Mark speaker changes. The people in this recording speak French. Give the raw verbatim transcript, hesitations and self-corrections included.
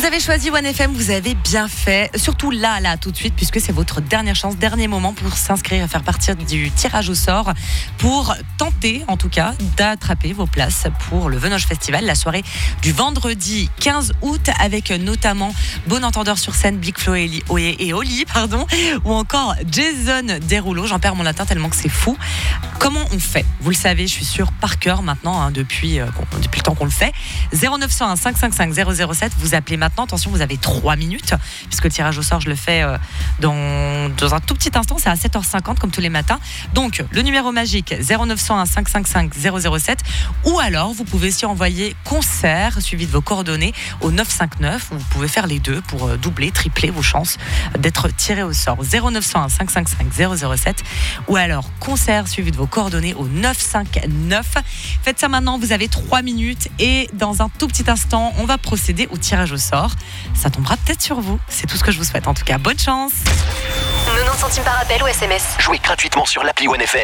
Speaker 1: avez choisi One F M, vous avez bien fait. Surtout là, là, tout de suite, puisque c'est votre dernière chance, dernier moment pour s'inscrire et faire partie du tirage au sort pour tenter, en tout cas, d'attraper vos places pour le Venoge Festival, la soirée du vendredi quinze août, avec notamment Bon Entendeur sur scène, Big Flo et, Li- et Oli, pardon, ou encore Jason Derulo. J'en perds mon latin tellement que c'est fou. Comment on fait ? Vous le savez, je suis sûre par cœur maintenant, hein, depuis, euh, depuis le temps qu'on le fait. zéro neuf cent un cinq cent cinquante-cinq zéro zéro sept, vous appelez maintenant. Attention, vous avez trois minutes, puisque le tirage au sort, je le fais euh, dans, dans un tout petit instant. C'est à sept heures cinquante, comme tous les matins. Donc, le numéro magique, zéro neuf cent un cinq cent cinquante-cinq zéro zéro sept. Ou alors, vous pouvez aussi envoyer concert, suivi de vos coordonnées, au neuf cinq neuf. Vous pouvez faire les deux pour euh, doubler, tripler vos chances d'être tiré au sort. zéro neuf cent un cinq cent cinquante-cinq zéro zéro sept. Ou alors, concert, suivi de vos coordonnées au neuf cinq neuf. Faites ça maintenant, vous avez trois minutes et dans un tout petit instant, on va procéder au tirage au sort. Ça tombera peut-être sur vous. C'est tout ce que je vous souhaite. En tout cas, bonne chance.
Speaker 2: quatre-vingt-dix centimes par appel ou S M S.
Speaker 3: Jouez gratuitement sur l'appli One F M.